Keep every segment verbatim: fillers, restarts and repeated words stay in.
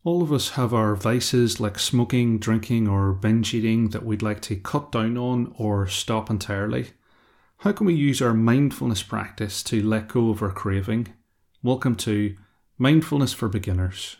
All of us have our vices like smoking, drinking, or binge eating that we'd like to cut down on or stop entirely. How can we use our mindfulness practice to let go of our craving? Welcome to Mindfulness for Beginners.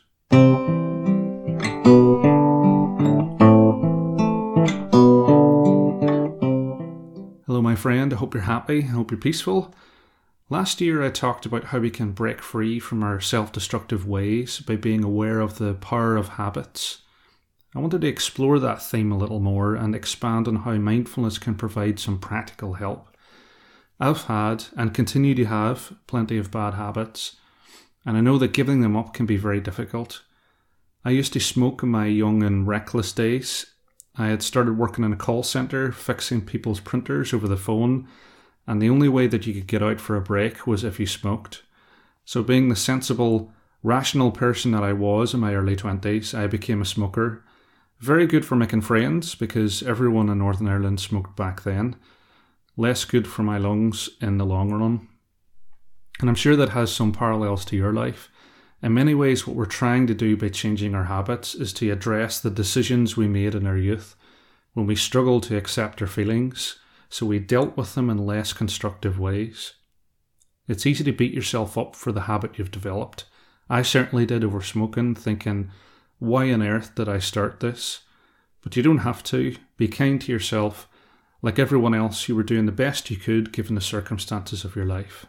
Hello my friend, I hope you're happy, I hope you're peaceful. Last year I talked about how we can break free from our self-destructive ways by being aware of the power of habits. I wanted to explore that theme a little more and expand on how mindfulness can provide some practical help. I've had, and continue to have, plenty of bad habits, and I know that giving them up can be very difficult. I used to smoke in my young and reckless days. I had started working in a call centre, fixing people's printers over the phone, and the only way that you could get out for a break was if you smoked. So being the sensible, rational person that I was in my early twenties, I became a smoker. Very good for making friends, because everyone in Northern Ireland smoked back then. Less good for my lungs in the long run. And I'm sure that has some parallels to your life. In many ways, what we're trying to do by changing our habits is to address the decisions we made in our youth, when we struggled to accept our feelings, so we dealt with them in less constructive ways. It's easy to beat yourself up for the habit you've developed. I certainly did over smoking, thinking, why on earth did I start this? But you don't have to. Be kind to yourself. Like everyone else, you were doing the best you could given the circumstances of your life.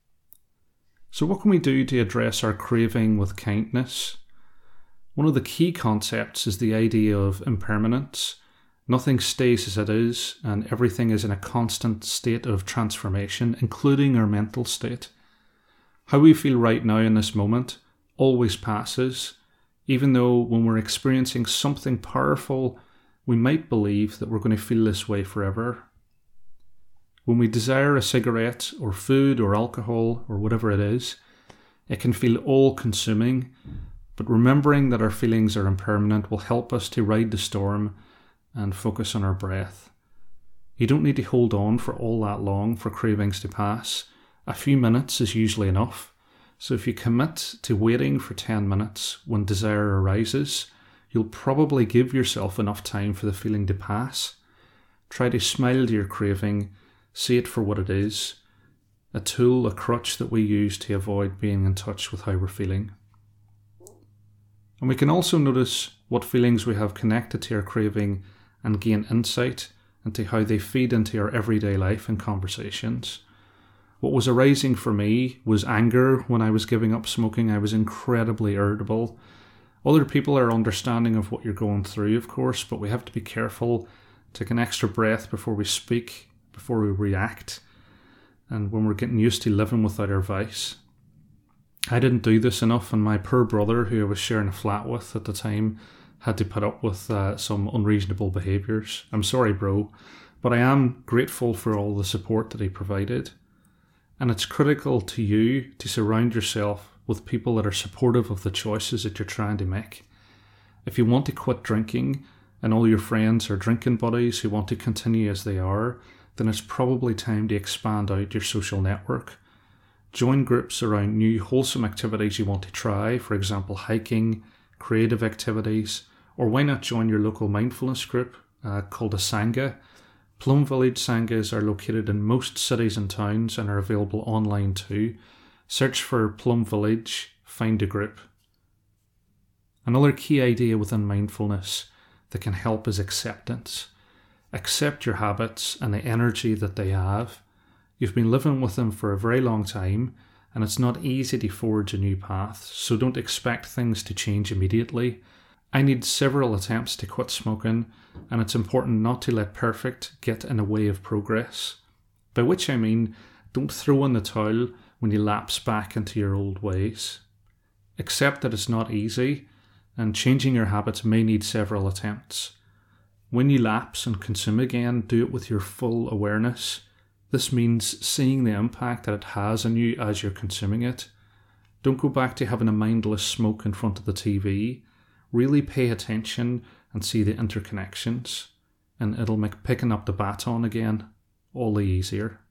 So what can we do to address our craving with kindness? One of the key concepts is the idea of impermanence. Nothing stays as it is, and everything is in a constant state of transformation, including our mental state. How we feel right now in this moment always passes, even though when we're experiencing something powerful, we might believe that we're going to feel this way forever. When we desire a cigarette or food or alcohol or whatever it is, it can feel all-consuming, but remembering that our feelings are impermanent will help us to ride the storm and focus on our breath. You don't need to hold on for all that long for cravings to pass. A few minutes is usually enough. So if you commit to waiting for ten minutes when desire arises, you'll probably give yourself enough time for the feeling to pass. Try to smile to your craving, see it for what it is, a tool, a crutch that we use to avoid being in touch with how we're feeling. And we can also notice what feelings we have connected to our craving and gain insight into how they feed into our everyday life and conversations. What was arising for me was anger when I was giving up smoking. I was incredibly irritable. Other people are understanding of what you're going through, of course, but we have to be careful, take an extra breath before we speak, before we react, and when we're getting used to living without our vice. I didn't do this enough, and my poor brother, who I was sharing a flat with at the time, had to put up with uh, some unreasonable behaviours. I'm sorry, bro, but I am grateful for all the support that he provided. And it's critical to you to surround yourself with people that are supportive of the choices that you're trying to make. If you want to quit drinking, and all your friends are drinking buddies who want to continue as they are, then it's probably time to expand out your social network. Join groups around new wholesome activities you want to try, for example hiking, creative activities, or why not join your local mindfulness group uh, called a Sangha. Plum Village Sanghas are located in most cities and towns and are available online too. Search for Plum Village, find a group. Another key idea within mindfulness that can help is acceptance. Accept your habits and the energy that they have. You've been living with them for a very long time, and it's not easy to forge a new path, so don't expect things to change immediately. I need several attempts to quit smoking, and it's important not to let perfect get in the way of progress. By which I mean, don't throw in the towel when you lapse back into your old ways. Accept that it's not easy, and changing your habits may need several attempts. When you lapse and consume again, do it with your full awareness. This means seeing the impact that it has on you as you're consuming it. Don't go back to having a mindless smoke in front of the T V. Really pay attention and see the interconnections, and it'll make picking up the baton again all the easier.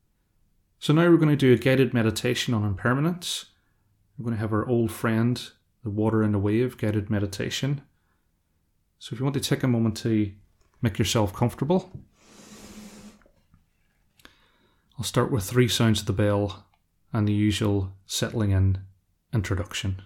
So now we're going to do a guided meditation on impermanence. We're going to have our old friend the Water and the Wave guided meditation. So if you want to take a moment to make yourself comfortable, I'll start with three sounds of the bell and the usual settling in introduction.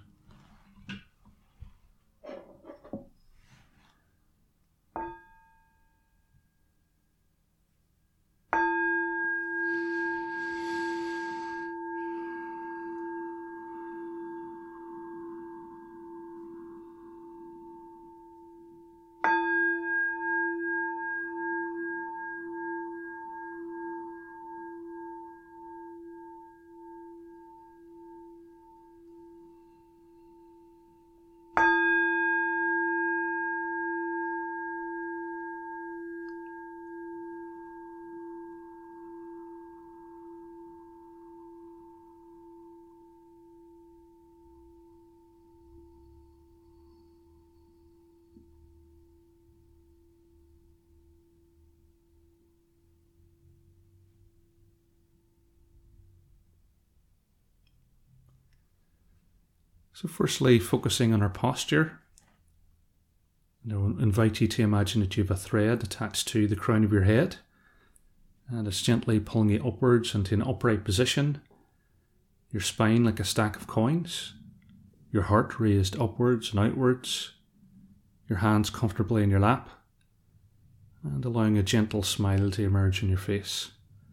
So firstly, focusing on our posture. I'll invite you to imagine that you have a thread attached to the crown of your head, and it's gently pulling you upwards into an upright position, your spine like a stack of coins, your heart raised upwards and outwards, your hands comfortably in your lap, and allowing a gentle smile to emerge on your face.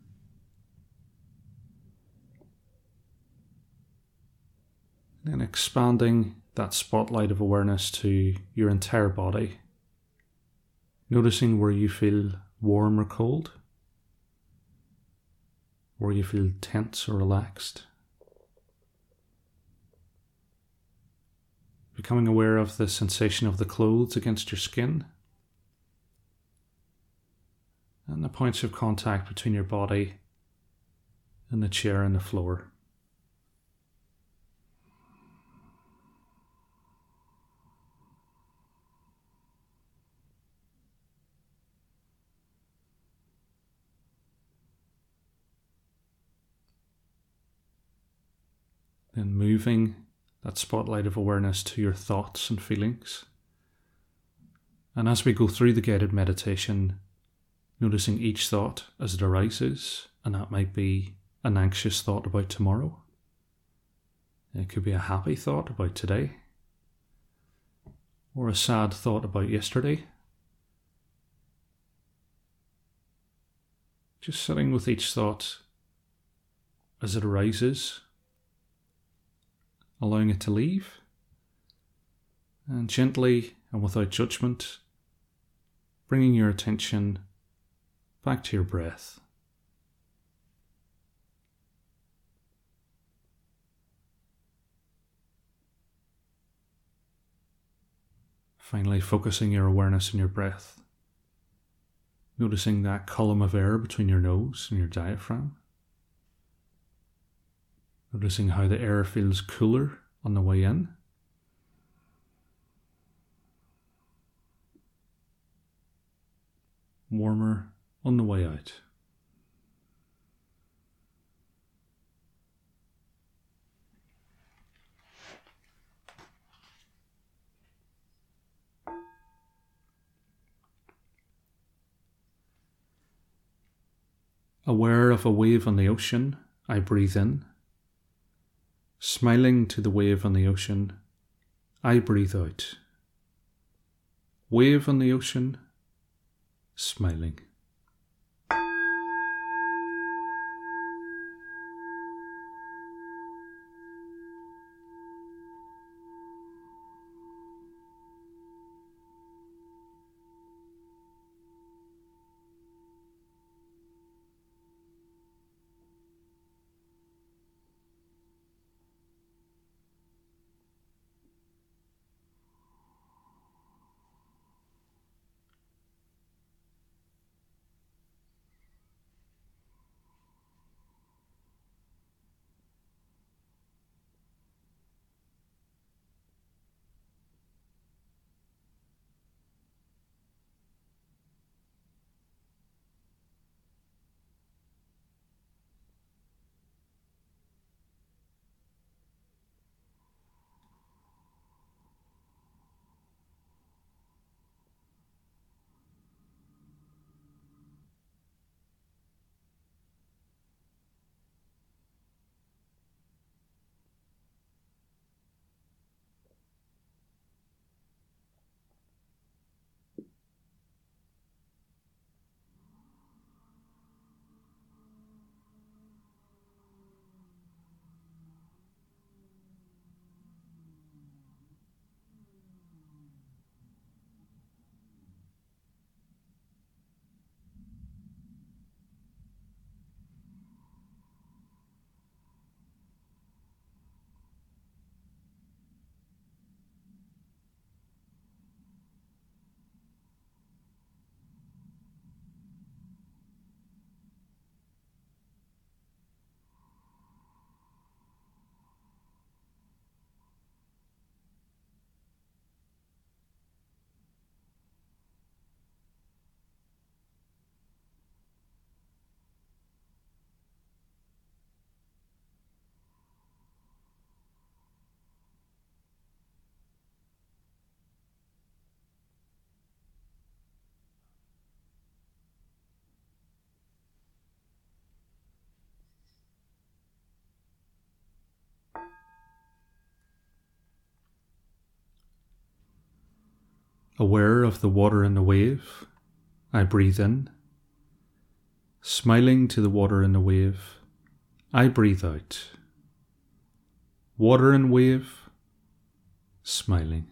Then expanding that spotlight of awareness to your entire body, noticing where you feel warm or cold, where you feel tense or relaxed. Becoming aware of the sensation of the clothes against your skin and the points of contact between your body and the chair and the floor. Then moving that spotlight of awareness to your thoughts and feelings. And as we go through the guided meditation, noticing each thought as it arises, and that might be an anxious thought about tomorrow. It could be a happy thought about today, or a sad thought about yesterday. Just sitting with each thought as it arises, allowing it to leave, and gently and without judgment, bringing your attention back to your breath. Finally, focusing your awareness on your breath, noticing that column of air between your nose and your diaphragm. Noticing how the air feels cooler on the way in, warmer on the way out. Aware of a wave on the ocean, I breathe in. Smiling to the wave on the ocean, I breathe out. Wave on the ocean, smiling. Aware of the water in the wave, I breathe in. Smiling to the water in the wave, I breathe out. Water and wave, smiling.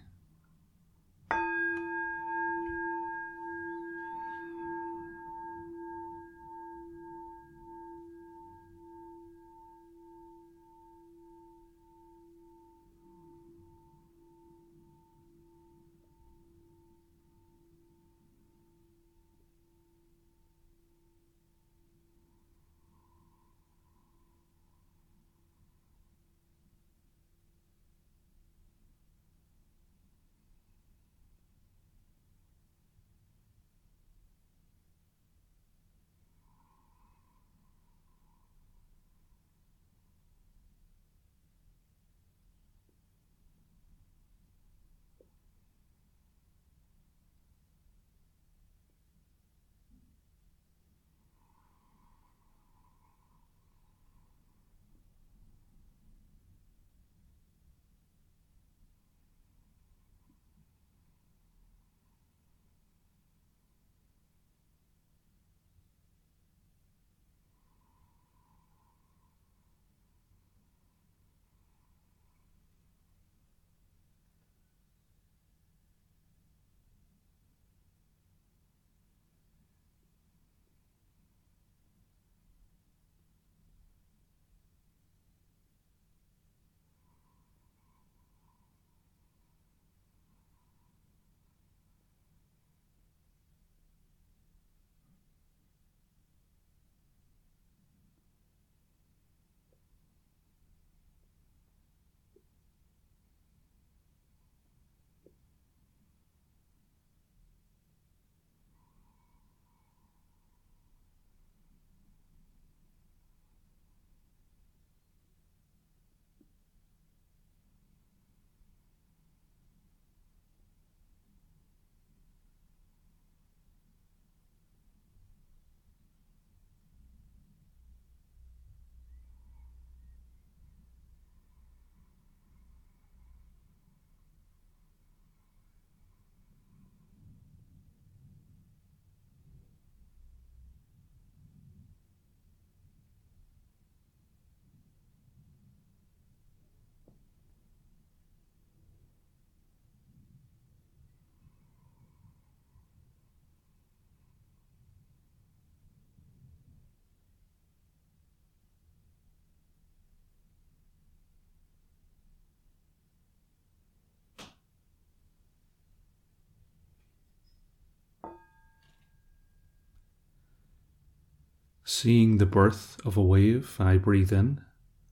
Seeing the birth of a wave, I breathe in.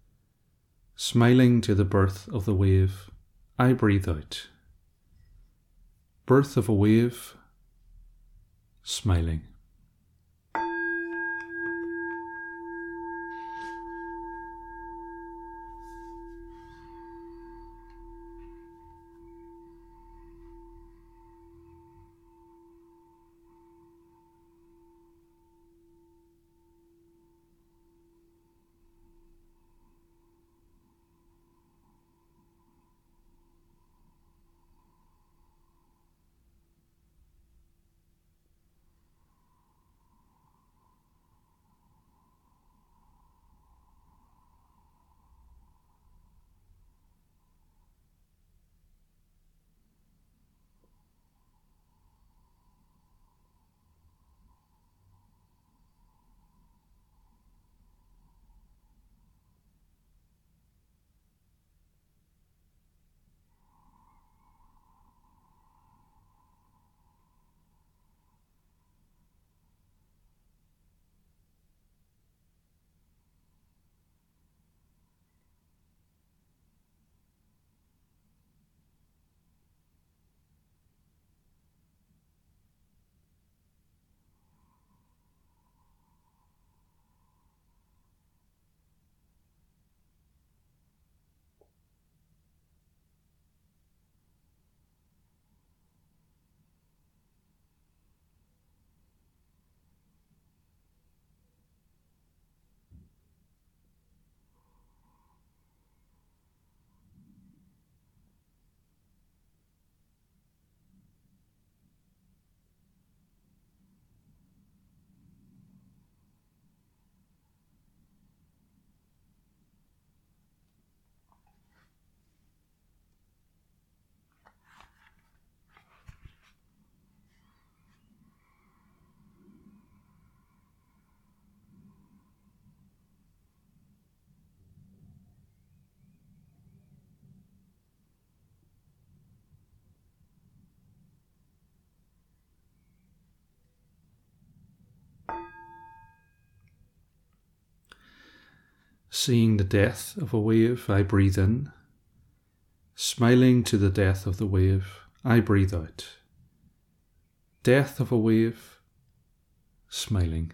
Smiling to the birth of the wave, I breathe out. Birth of a wave, smiling. Seeing the death of a wave, I breathe in. Smiling to the death of the wave, I breathe out. Death of a wave, smiling.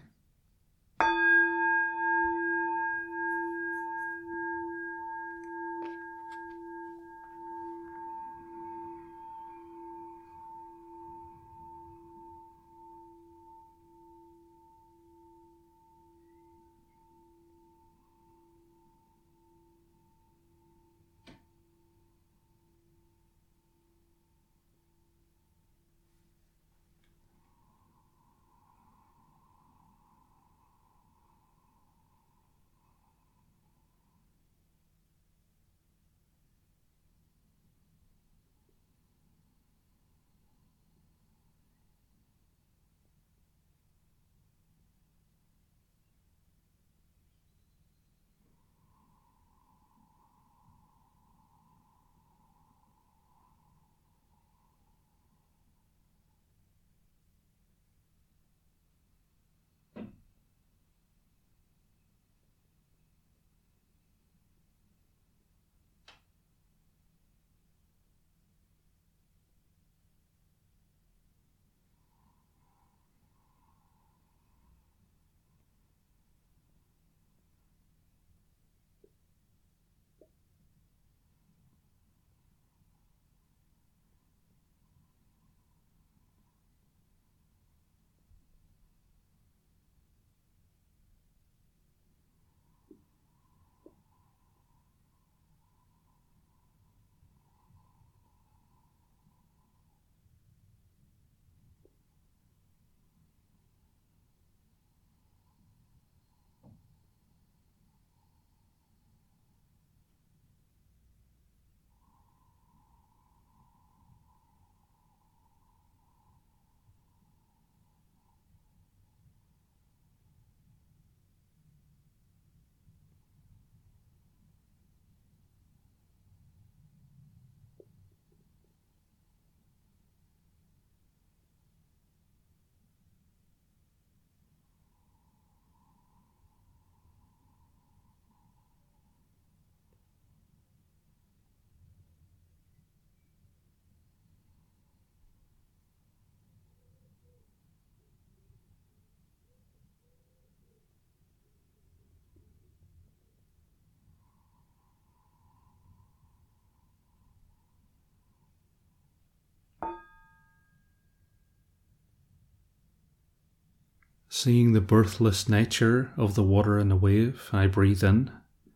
Seeing the birthless nature of the water and the wave, I breathe in.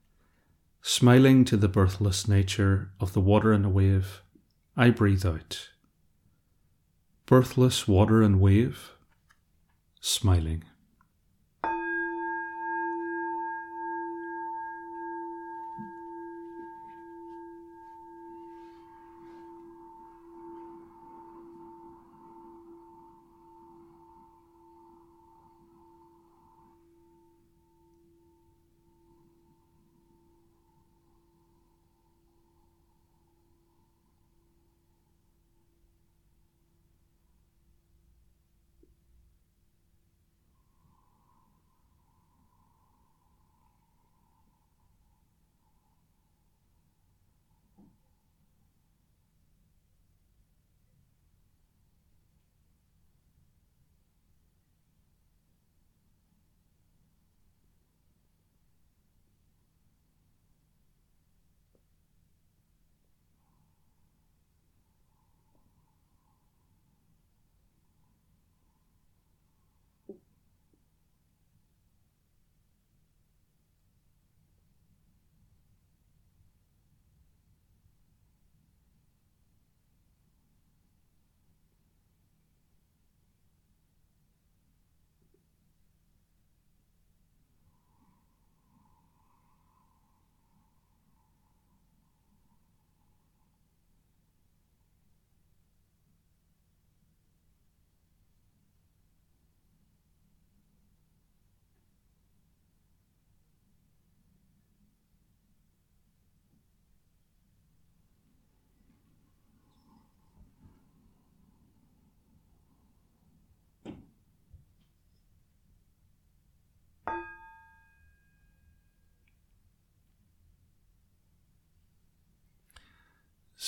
Smiling to the birthless nature of the water and the wave, I breathe out. Birthless water and wave, smiling.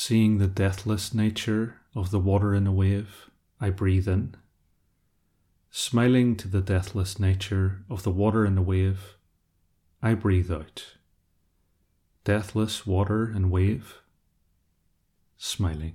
Seeing the deathless nature of the water in a wave, I breathe in. Smiling to the deathless nature of the water in a wave, I breathe out. Deathless water and wave, smiling.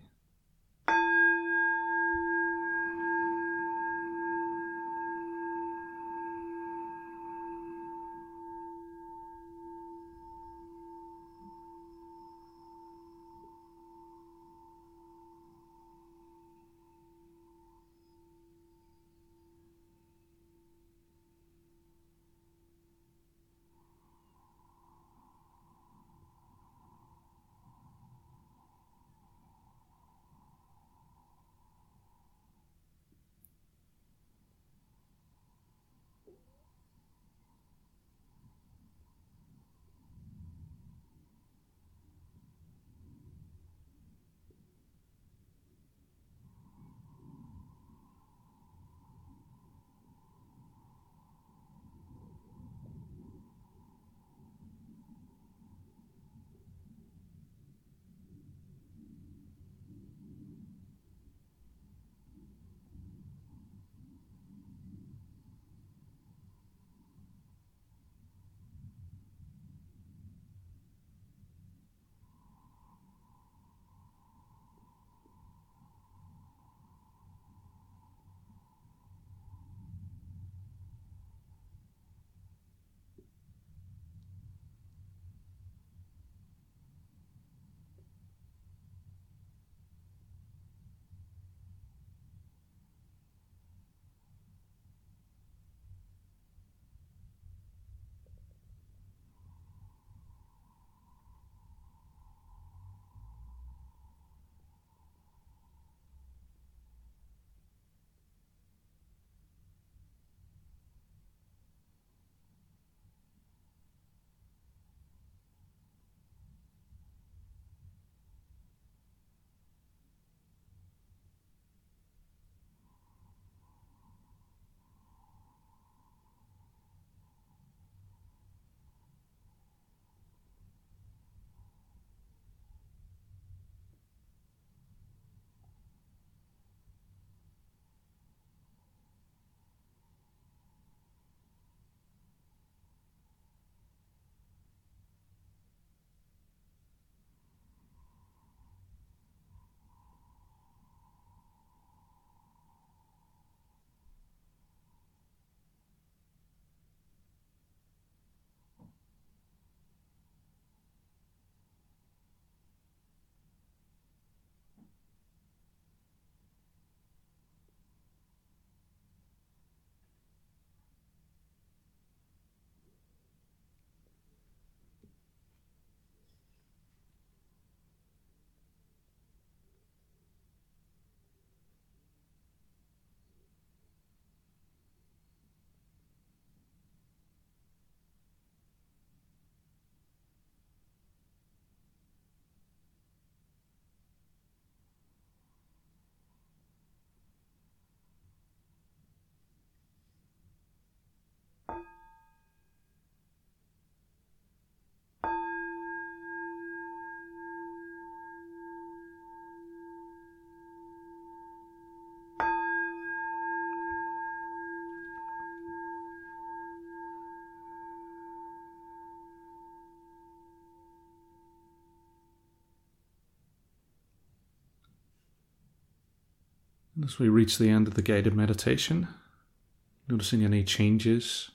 And as we reach the end of the guided meditation, noticing any changes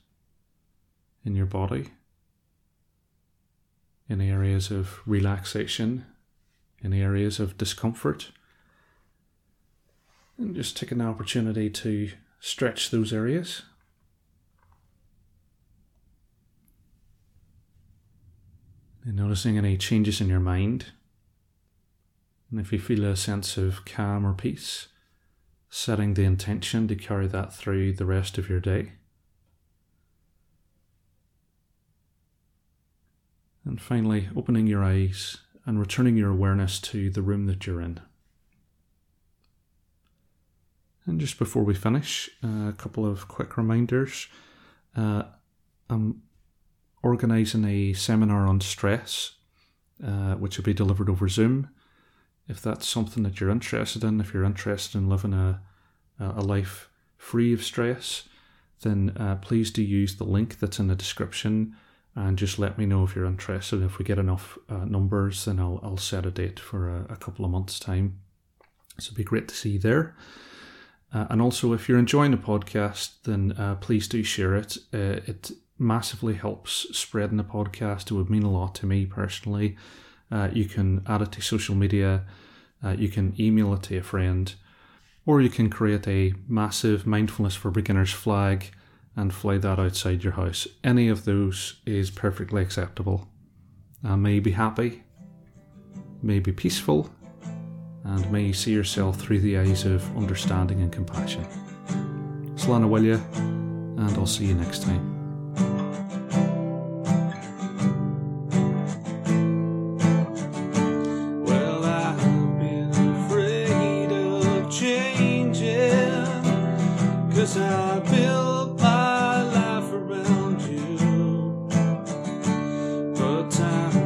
in your body, any areas of relaxation, any areas of discomfort, and just taking an opportunity to stretch those areas. And noticing any changes in your mind. And if you feel a sense of calm or peace, setting the intention to carry that through the rest of your day. And finally, opening your eyes and returning your awareness to the room that you're in. And just before we finish, uh, a couple of quick reminders. Uh, I'm organising a seminar on stress, uh, which will be delivered over Zoom. if that's something that you're interested in, if you're interested in living a, a life free of stress, then uh, please do use the link that's in the description and just let me know if you're interested. If we get enough uh, numbers, then I'll, I'll set a date for a, a couple of months' time. So it'd be great to see you there. Uh, and also, if you're enjoying the podcast, then uh, please do share it. Uh, it massively helps spreading the podcast. It would mean a lot to me personally. Uh, you can add it to social media. Uh, you can email it to a friend. Or you can create a massive Mindfulness for Beginners flag and fly that outside your house. Any of those is perfectly acceptable. Uh, may you be happy, may you be peaceful, and may you see yourself through the eyes of understanding and compassion. Slán will you, and I'll see you next time. Cause I built my life around you, but time